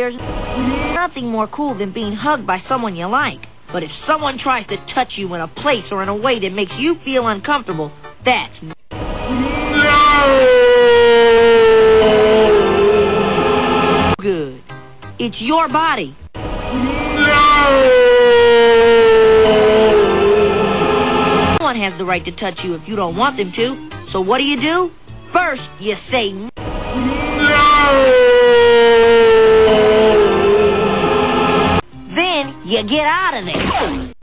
There's nothing more cool than being hugged by someone you like. But if someone tries to touch you in a place or in a way that makes you feel uncomfortable, that's good. It's your body. No one has the right to touch you if you don't want them to. So what do? First, you say no. Then you get out of there.